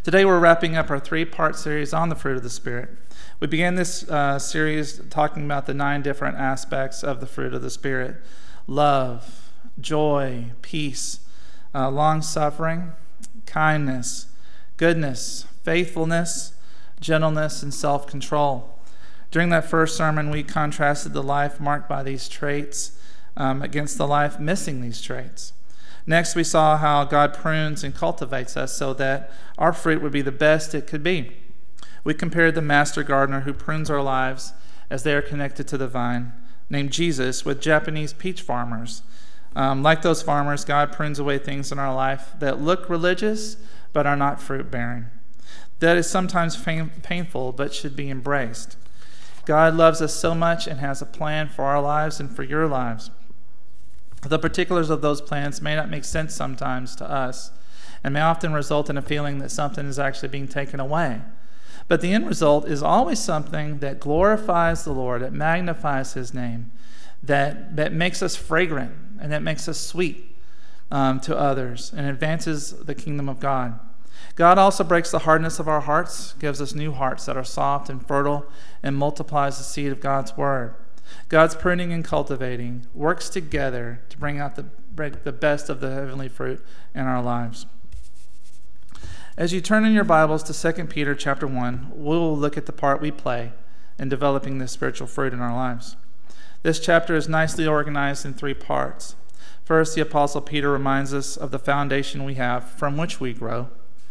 Today we're wrapping up our 3-part series on the fruit of the Spirit. We began this series talking about the 9 different aspects of the fruit of the Spirit: love, joy, peace, long-suffering, kindness, goodness, faithfulness, gentleness, and self-control. During that first sermon, we contrasted the life marked by these traits against the life missing these traits. Next, we saw how God prunes and cultivates us so that our fruit would be the best it could be. We compared the master gardener who prunes our lives as they are connected to the vine, named Jesus, with Japanese peach farmers. Like those farmers, God prunes away things in our life that look religious but are not fruit-bearing. That is sometimes painful but should be embraced. God loves us so much and has a plan for our lives and for your lives. The particulars of those plans may not make sense sometimes to us and may often result in a feeling that something is actually being taken away. But the end result is always something that glorifies the Lord, that magnifies His name, that makes us fragrant and that makes us sweet to others and advances the kingdom of God. God also breaks the hardness of our hearts, gives us new hearts that are soft and fertile, and multiplies the seed of God's word. God's pruning and cultivating works together to bring out the best of the heavenly fruit in our lives. As you turn in your Bibles to 2 Peter chapter 1, we'll look at the part we play in developing this spiritual fruit in our lives. This chapter is nicely organized in 3 parts. First, the Apostle Peter reminds us of the foundation we have from which we grow.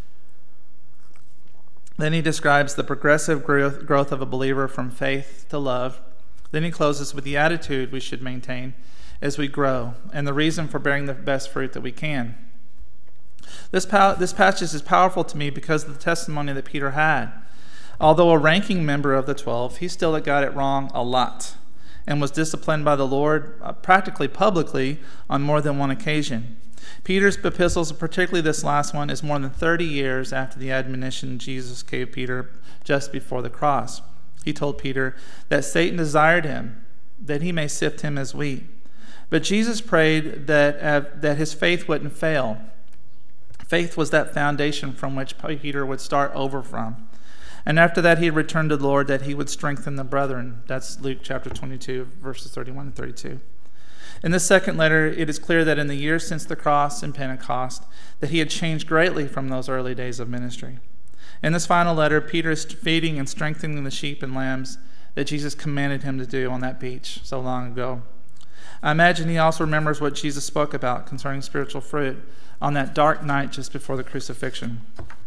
Then he describes the progressive growth of a believer from faith to love. Then he closes with the attitude we should maintain as we grow and the reason for bearing the best fruit that we can. This passage is powerful to me because of the testimony that Peter had. Although a ranking member of the 12, he still got it wrong a lot and was disciplined by the Lord practically publicly on more than one occasion. Peter's epistles, particularly this last one, is more than 30 years after the admonition Jesus gave Peter just before the cross. He told Peter that Satan desired him, that he may sift him as wheat. But Jesus prayed that his faith wouldn't fail. Faith was that foundation from which Peter would start over from. And after that, he returned to the Lord that he would strengthen the brethren. That's Luke chapter 22, verses 31 and 32. In this second letter, it is clear that in the years since the cross and Pentecost, that he had changed greatly from those early days of ministry. In this final letter, Peter is feeding and strengthening the sheep and lambs that Jesus commanded him to do on that beach so long ago. I imagine he also remembers what Jesus spoke about concerning spiritual fruit on that dark night just before the crucifixion.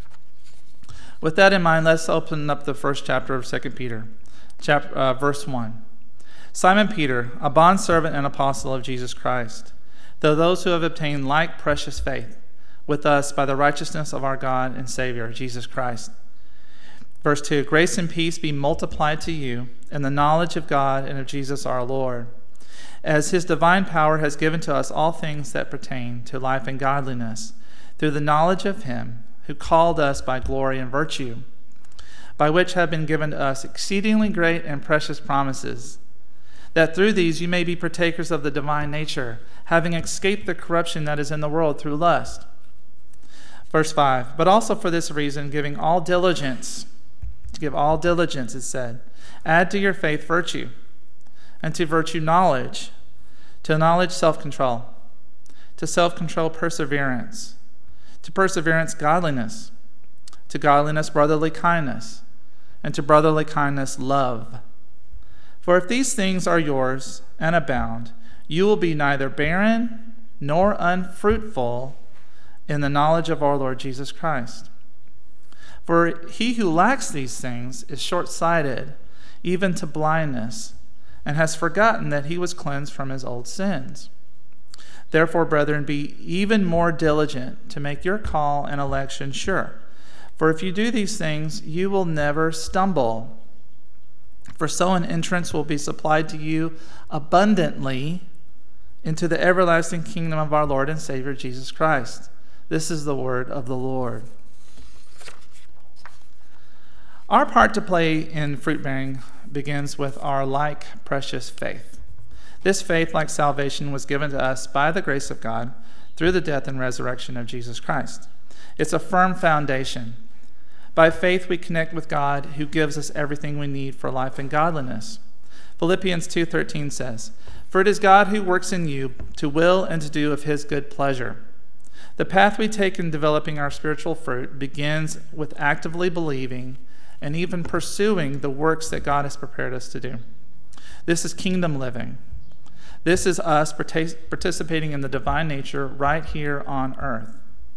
With that in mind, let's open up the first chapter of 2 Peter, verse 1. Simon Peter, a bondservant and apostle of Jesus Christ, to those who have obtained like precious faith with us by the righteousness of our God and Savior, Jesus Christ. Verse 2, grace and peace be multiplied to you in the knowledge of God and of Jesus our Lord, as his divine power has given to us all things that pertain to life and godliness, through the knowledge of him who called us by glory and virtue, by which have been given to us exceedingly great and precious promises, that through these you may be partakers of the divine nature, having escaped the corruption that is in the world through lust. Verse 5, but also for this reason, giving all diligence, to give all diligence, it said, add to your faith virtue, and to virtue knowledge, to knowledge self-control, to self-control perseverance, to perseverance godliness, to godliness brotherly kindness, and to brotherly kindness love. For if these things are yours and abound, you will be neither barren nor unfruitful in the knowledge of our Lord Jesus Christ. For he who lacks these things is short-sighted, even to blindness, and has forgotten that he was cleansed from his old sins. Therefore, brethren, be even more diligent to make your call and election sure. For if you do these things, you will never stumble. For so an entrance will be supplied to you abundantly into the everlasting kingdom of our Lord and Savior Jesus Christ. This is the word of the Lord. Our part to play in fruit bearing begins with our like precious faith. This faith, like salvation, was given to us by the grace of God through the death and resurrection of Jesus Christ. It's a firm foundation. By faith we connect with God, who gives us everything we need for life and godliness. Philippians 2:13 says, "For it is God who works in you to will and to do of his good pleasure." The path we take in developing our spiritual fruit begins with actively believing and even pursuing the works that God has prepared us to do. This is kingdom living. This is us participating in the divine nature right here on earth.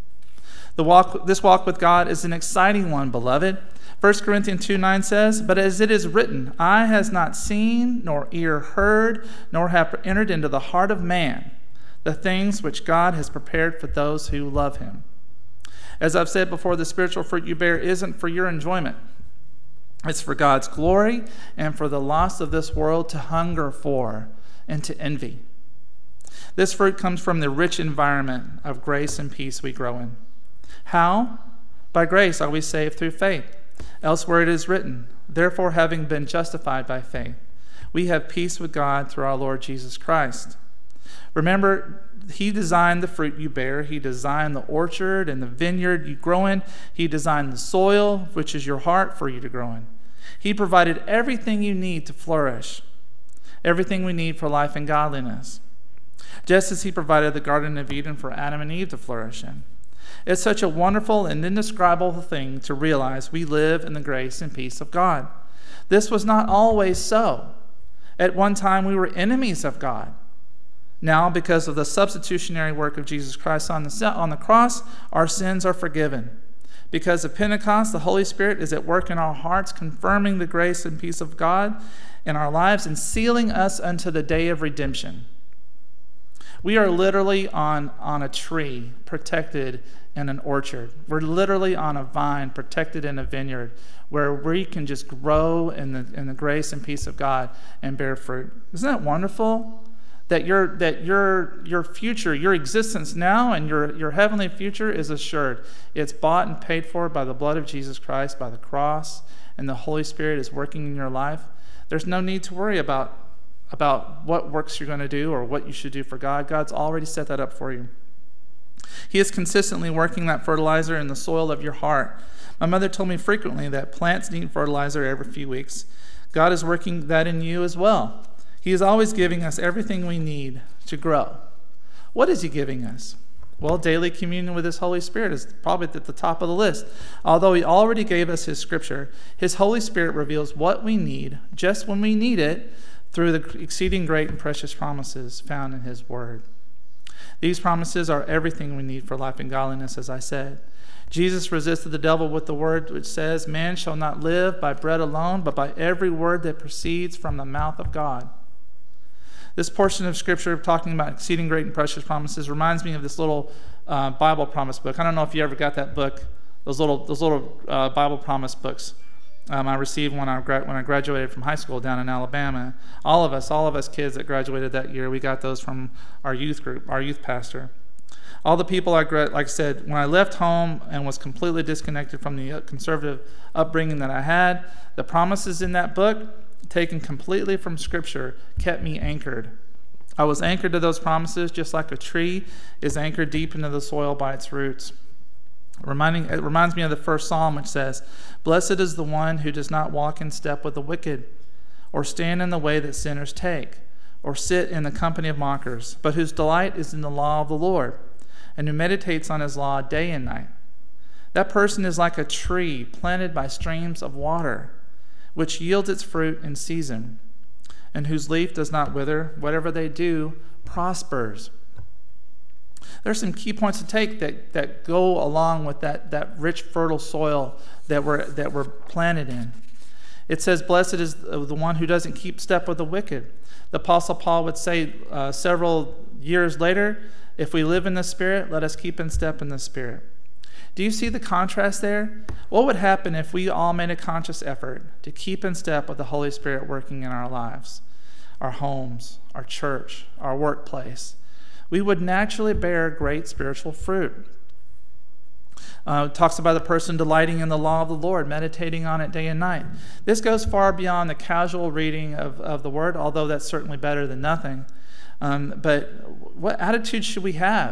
This walk with God is an exciting one, beloved. 1 Corinthians 2:9 says, "But as it is written, eye has not seen, nor ear heard, nor have entered into the heart of man the things which God has prepared for those who love him." As I've said before, the spiritual fruit you bear isn't for your enjoyment. It's for God's glory and for the lost of this world to hunger for and to envy. This fruit comes from the rich environment of grace and peace we grow in. How? By grace are we saved through faith. Elsewhere it is written, "Therefore, having been justified by faith, we have peace with God through our Lord Jesus Christ." Remember, he designed the fruit you bear. He designed the orchard and the vineyard you grow in. He designed the soil, which is your heart, for you to grow in. He provided everything you need to flourish, everything we need for life and godliness, just as he provided the Garden of Eden for Adam and Eve to flourish in. It's such a wonderful and indescribable thing to realize we live in the grace and peace of God. This was not always so. At one time, we were enemies of God. Now, because of the substitutionary work of Jesus Christ on the cross, our sins are forgiven. Because of Pentecost, the Holy Spirit is at work in our hearts, confirming the grace and peace of God in our lives and sealing us unto the day of redemption. We are literally on a tree, protected in an orchard. We're literally on a vine, protected in a vineyard, where we can just grow in the grace and peace of God and bear fruit. Isn't that wonderful? That your future, your existence now and your heavenly future is assured. It's bought and paid for by the blood of Jesus Christ, by the cross, and the Holy Spirit is working in your life. There's no need to worry about what works you're going to do or what you should do for God. God's already set that up for you. He is consistently working that fertilizer in the soil of your heart. My mother told me frequently that plants need fertilizer every few weeks. God is working that in you as well. He is always giving us everything we need to grow. What is he giving us? Well, daily communion with his Holy Spirit is probably at the top of the list. Although he already gave us his scripture, his Holy Spirit reveals what we need just when we need it through the exceeding great and precious promises found in his word. These promises are everything we need for life and godliness, as I said. Jesus resisted the devil with the word which says, "Man shall not live by bread alone, but by every word that proceeds from the mouth of God." This portion of Scripture talking about exceeding great and precious promises reminds me of this little Bible promise book. I don't know if you ever got that book, those little Bible promise books. I received when I graduated from high school down in Alabama. All of us kids that graduated that year, we got those from our youth group, our youth pastor. All the people like I said, when I left home and was completely disconnected from the conservative upbringing that I had, the promises in that book, taken completely from Scripture, kept me anchored. I was anchored to those promises just like a tree is anchored deep into the soil by its roots. It reminds me of the first Psalm, which says, "Blessed is the one who does not walk in step with the wicked, or stand in the way that sinners take, or sit in the company of mockers, but whose delight is in the law of the Lord, and who meditates on his law day and night. That person is like a tree planted by streams of water, which yields its fruit in season, and whose leaf does not wither. Whatever they do prospers." There's some key points to take that go along with that rich, fertile soil that we're planted in. It says, "Blessed is the one who doesn't keep step with the wicked." The Apostle Paul would say several years later, "If we live in the Spirit, let us keep in step in the Spirit." Do you see the contrast there? What would happen if we all made a conscious effort to keep in step with the Holy Spirit working in our lives, our homes, our church, our workplace? We would naturally bear great spiritual fruit. It talks about the person delighting in the law of the Lord, meditating on it day and night. This goes far beyond the casual reading of the Word, although that's certainly better than nothing. But what attitude should we have?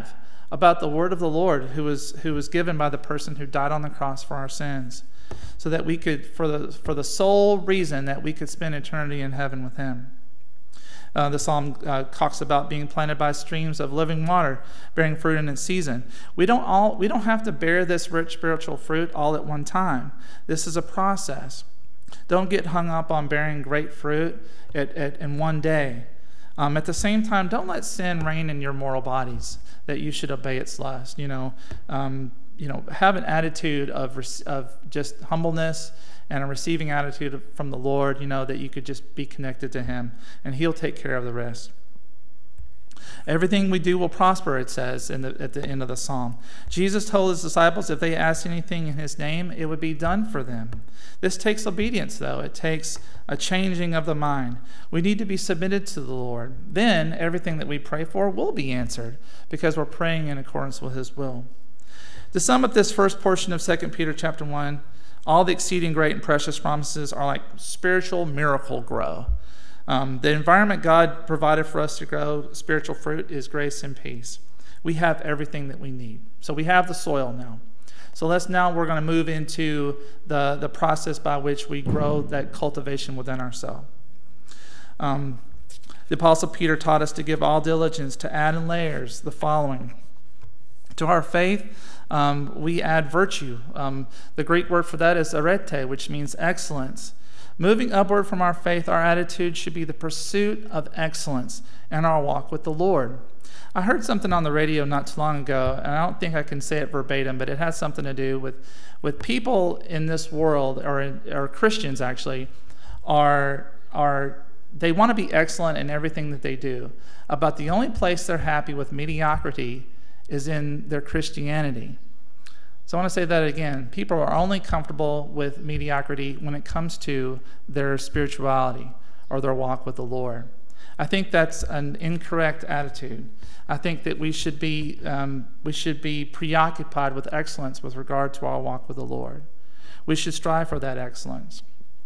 about the word of the Lord who was given by the person who died on the cross for our sins, so that we could, for the sole reason that we could spend eternity in heaven with him. The psalm talks about being planted by streams of living water, bearing fruit in its season. We don't have to bear this rich spiritual fruit all at one time. This is a process. Don't get hung up on bearing great fruit in one day. At the same time, don't let sin reign in your mortal bodies that you should obey its lust. Have an attitude of just humbleness and a receiving attitude from the Lord, that you could just be connected to him, and he'll take care of the rest. Everything we do will prosper, it says at the end of the psalm. Jesus told his disciples if they asked anything in his name, it would be done for them. This takes obedience, though. It takes a changing of the mind. We need to be submitted to the Lord. Then everything that we pray for will be answered, because we're praying in accordance with his will. To sum up this first portion of 2 Peter chapter 1, all the exceeding great and precious promises are like spiritual miracle grow. The environment God provided for us to grow spiritual fruit is grace and peace. We have everything that we need. So we have the soil now. So we're going to move into the process by which we grow that cultivation within ourselves. The Apostle Peter taught us to give all diligence, to add in layers the following. To our faith, we add virtue. The Greek word for that is arete, which means excellence. Moving upward from our faith, our attitude should be the pursuit of excellence in our walk with the Lord. I heard something on the radio not too long ago, and I don't think I can say it verbatim, but it has something to do with people in this world, or Christians actually, they want to be excellent in everything that they do. About the only place they're happy with mediocrity is in their Christianity. So I want to say that again. People are only comfortable with mediocrity when it comes to their spirituality or their walk with the Lord. I think that's an incorrect attitude. I think that we should be preoccupied with excellence with regard to our walk with the Lord. We should strive for that excellence.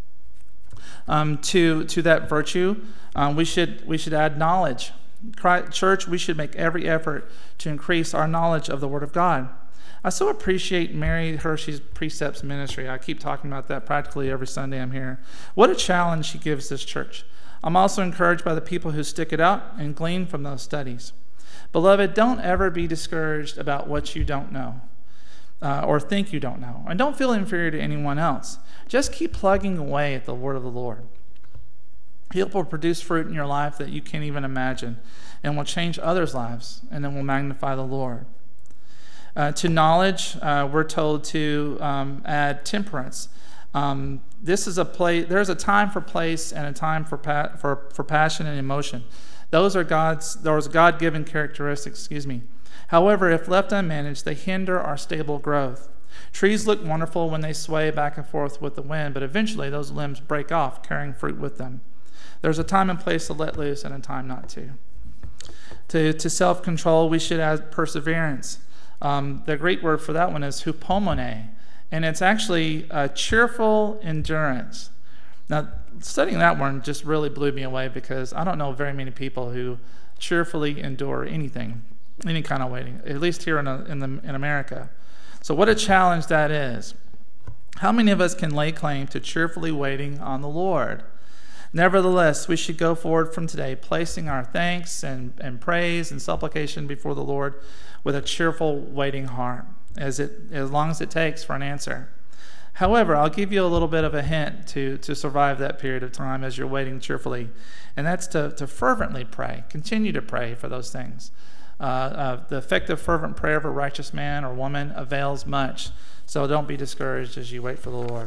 To that virtue, we should add knowledge. Church, we should make every effort to increase our knowledge of the Word of God. I so appreciate Mary Hershey's Precepts ministry. I keep talking about that practically every Sunday I'm here. What a challenge she gives this church. I'm also encouraged by the people who stick it out and glean from those studies. Beloved, don't ever be discouraged about what you don't know or think you don't know. And don't feel inferior to anyone else. Just keep plugging away at the Word of the Lord. It will produce fruit in your life that you can't even imagine, and will change others' lives, and then will magnify the Lord. To knowledge, we're told to add temperance. This is there's a time for place and a time for passion and emotion. Those are God-given characteristics. However, if left unmanaged, they hinder our stable growth. Trees look wonderful when they sway back and forth with the wind, but eventually those limbs break off, carrying fruit with them. There's a time and place to let loose and a time not to. To self-control, we should add perseverance. The Greek word for that one is hupomone, and it's actually a cheerful endurance. Now, studying that one just really blew me away, because I don't know very many people who cheerfully endure anything, any kind of waiting, at least here in America. So what a challenge that is. How many of us can lay claim to cheerfully waiting on the Lord? Nevertheless, we should go forward from today, placing our thanks and praise and supplication before the Lord with a cheerful waiting heart, as long as it takes for an answer. However, I'll give you a little bit of a hint to survive that period of time as you're waiting cheerfully, and that's to fervently pray. Continue to pray for those things. The effective fervent prayer of a righteous man or woman avails much, so don't be discouraged as you wait for the Lord.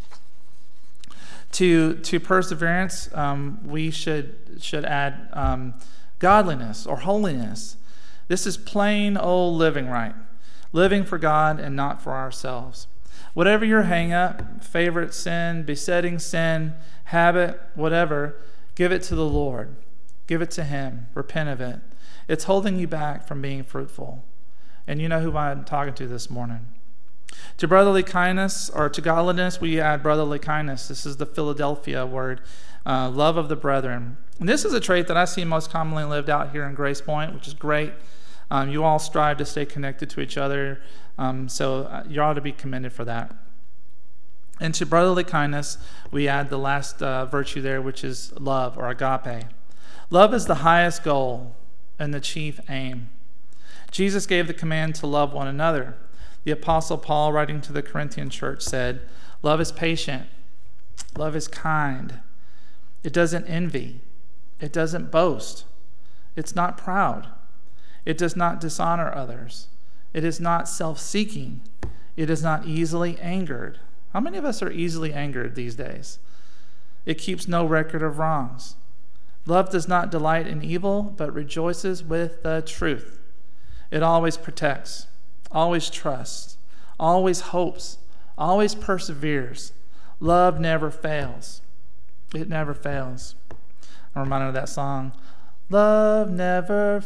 To perseverance, we should add godliness or holiness. This is plain old living right, living for God and not for ourselves. Whatever your hang-up, favorite sin, besetting sin, habit, whatever, give it to the Lord. Give it to Him. Repent of it. It's holding you back from being fruitful. And you know who I'm talking to this morning. To brotherly kindness, or to godliness, we add brotherly kindness. This is the Philadelphia word, love of the brethren. And this is a trait that I see most commonly lived out here in Grace Point, which is great. You all strive to stay connected to each other, so you ought to be commended for that. And to brotherly kindness, we add the last virtue there, which is love, or agape. Love is the highest goal and the chief aim. Jesus gave the command to love one another. The Apostle Paul, writing to the Corinthian church, said, "Love is patient. Love is kind. It doesn't envy. It doesn't boast. It's not proud. It does not dishonor others. It is not self-seeking. It is not easily angered." How many of us are easily angered these days? It keeps no record of wrongs. Love does not delight in evil, but rejoices with the truth. It always protects, always trusts, always hopes, always perseveres. Love never fails. It never fails. I'm reminded of that song, "Love never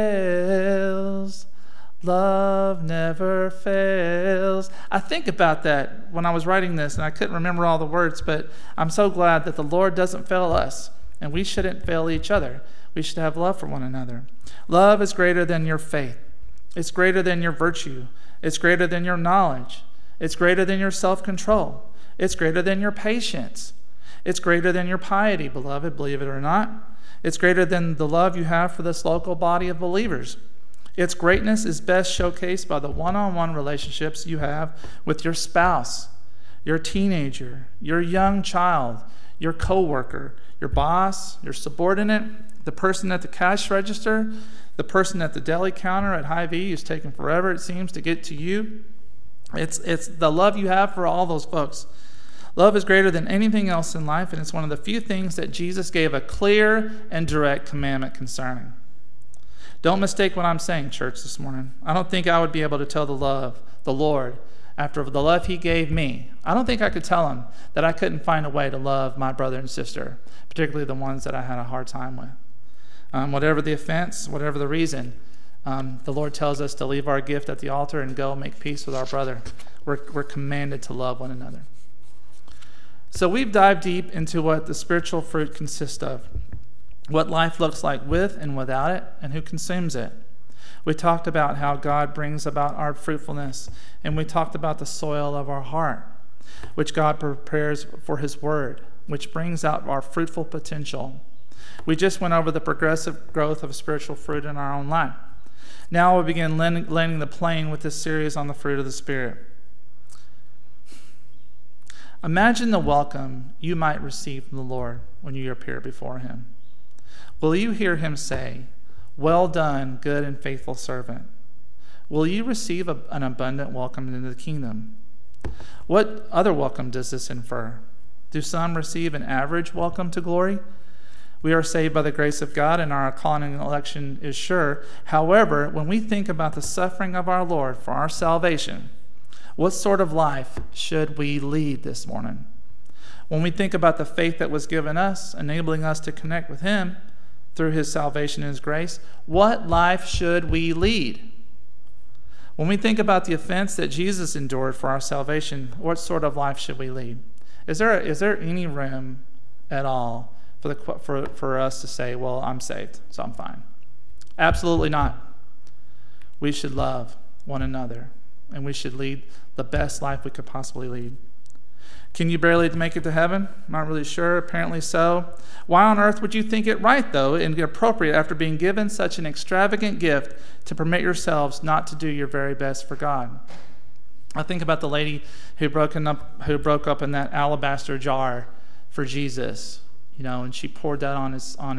fails. Love never fails." I think about that when I was writing this, and I couldn't remember all the words, but I'm so glad that the Lord doesn't fail us, and we shouldn't fail each other. We should have love for one another. Love is greater than your faith. It's greater than your virtue. It's greater than your knowledge. It's greater than your self-control. It's greater than your patience. It's greater than your piety, beloved, believe it or not. It's greater than the love you have for this local body of believers. Its greatness is best showcased by the one-on-one relationships you have with your spouse, your teenager, your young child, your coworker, your boss, your subordinate, the person at the cash register, the person at the deli counter at Hy-Vee who's taking forever, it seems, to get to you. It's the love you have for all those folks. Love is greater than anything else in life, and it's one of the few things that Jesus gave a clear and direct commandment concerning. Don't mistake what I'm saying, church, this morning. I don't think I would be able to tell the Lord, after the love he gave me. I don't think I could tell him that I couldn't find a way to love my brother and sister, particularly the ones that I had a hard time with. Whatever the offense, whatever the reason, the Lord tells us to leave our gift at the altar and go make peace with our brother. We're commanded to love one another. So we've dived deep into what the spiritual fruit consists of, what life looks like with and without it, and who consumes it. We talked about how God brings about our fruitfulness, and we talked about the soil of our heart, which God prepares for his word, which brings out our fruitful potential. We just went over the progressive growth of spiritual fruit in our own life. Now we'll begin landing the plane with this series on the fruit of the Spirit. Imagine the welcome you might receive from the Lord when you appear before him. Will you hear him say, "Well done, good and faithful servant"? Will you receive an abundant welcome into the kingdom? What other welcome does this infer? Do some receive an average welcome to glory? We are saved by the grace of God, and our calling and election is sure. However, when we think about the suffering of our Lord for our salvation, what sort of life should we lead this morning? When we think about the faith that was given us, enabling us to connect with him through his salvation and his grace, what life should we lead? When we think about the offense that Jesus endured for our salvation, what sort of life should we lead? Is there any room at all for us to say, "Well, I'm saved, so I'm fine"? Absolutely not. We should love one another, and we should lead the best life we could possibly lead. Can you barely make it to heaven? Not really sure. Apparently so. Why on earth would you think it right, though, and appropriate after being given such an extravagant gift to permit yourselves not to do your very best for God? I think about the lady who broke up in that alabaster jar for Jesus, and she poured that on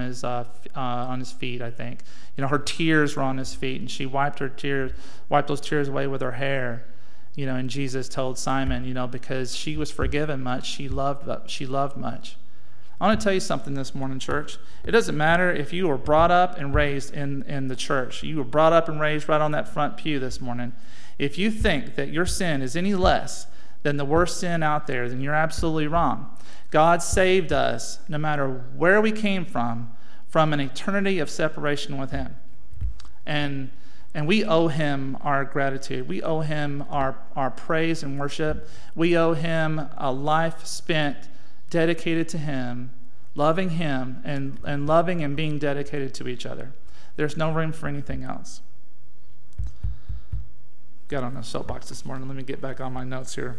his feet. I think, her tears were on his feet, and she wiped those tears away with her hair. And Jesus told Simon, because she was forgiven much, she loved much. I want to tell you something this morning, church. It doesn't matter if you were brought up and raised in the church. You were brought up and raised right on that front pew this morning. If you think that your sin is any less than the worst sin out there, then you're absolutely wrong. God saved us, no matter where we came from an eternity of separation with him. And we owe him our gratitude. We owe him our praise and worship. We owe him a life spent dedicated to him, loving him, and loving and being dedicated to each other. There's no room for anything else. got on a soapbox this morning. Let me get back on my notes here.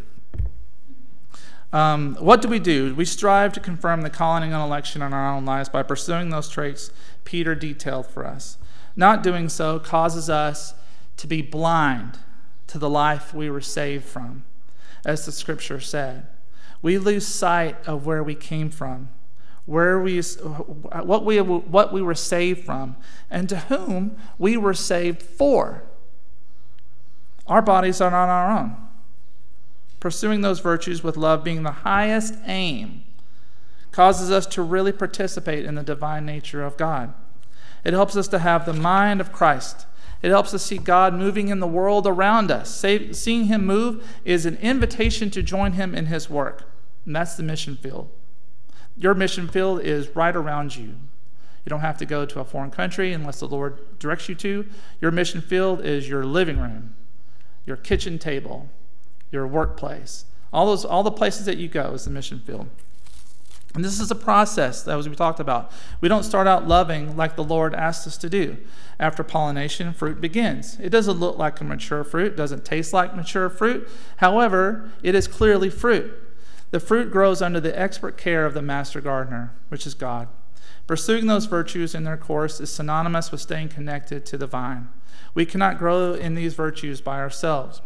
What do? We strive to confirm the calling and election in our own lives by pursuing those traits Peter detailed for us. Not doing so causes us to be blind to the life we were saved from, as the scripture said. We lose sight of where we came from, what we were saved from, and to whom we were saved for. Our bodies are not our own. Pursuing those virtues with love being the highest aim causes us to really participate in the divine nature of God. It helps us to have the mind of Christ. It helps us see God moving in the world around us. Seeing him move is an invitation to join him in his work. And that's the mission field. Your mission field is right around you. You don't have to go to a foreign country unless the Lord directs you to. Your mission field is your living room, your kitchen table, your workplace. All the places that you go is the mission field. And this is a process that we talked about. We don't start out loving like the Lord asked us to do. After pollination, fruit begins. It doesn't look like a mature fruit. It doesn't taste like mature fruit. However, it is clearly fruit. The fruit grows under the expert care of the master gardener, which is God. Pursuing those virtues in their course is synonymous with staying connected to the vine. We cannot grow in these virtues by ourselves.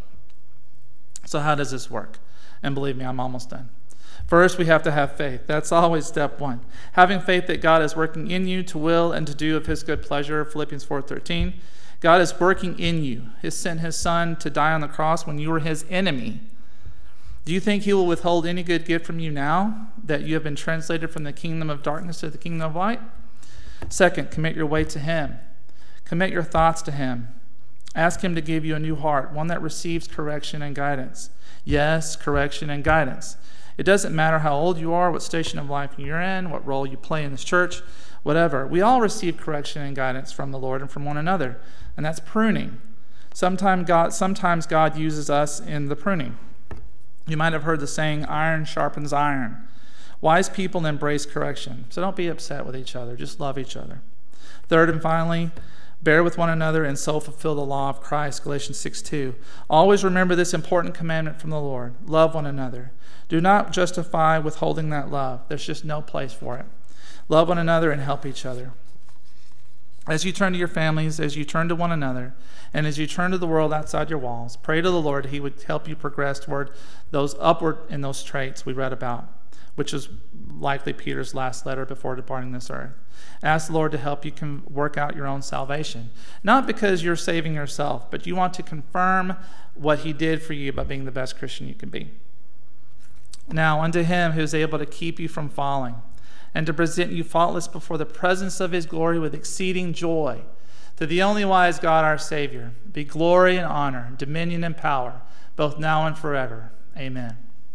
So how does this work? And believe me, I'm almost done. First, we have to have faith. That's always step one. Having faith that God is working in you to will and to do of his good pleasure, Philippians 4:13. God is working in you. He sent his son to die on the cross when you were his enemy. Do you think he will withhold any good gift from you now that you have been translated from the kingdom of darkness to the kingdom of light? Second, commit your way to him. Commit your thoughts to him. Ask him to give you a new heart, one that receives correction and guidance. Yes, correction and guidance. It doesn't matter how old you are, what station of life you're in, what role you play in this church, whatever. We all receive correction and guidance from the Lord and from one another, and that's pruning. Sometimes God uses us in the pruning. You might have heard the saying, iron sharpens iron. Wise people embrace correction, so don't be upset with each other. Just love each other. Third and finally, bear with one another and so fulfill the law of Christ, Galatians 6:2. Always remember this important commandment from the Lord. Love one another. Do not justify withholding that love. There's just no place for it. Love one another and help each other. As you turn to your families, as you turn to one another, and as you turn to the world outside your walls, pray to the Lord he would help you progress toward those upward in those traits we read about, which is likely Peter's last letter before departing this earth. Ask the Lord to help you work out your own salvation. Not because you're saving yourself, but you want to confirm what he did for you by being the best Christian you can be. Now, unto him who is able to keep you from falling and to present you faultless before the presence of his glory with exceeding joy, to the only wise God our Savior, be glory and honor, dominion and power, both now and forever. Amen.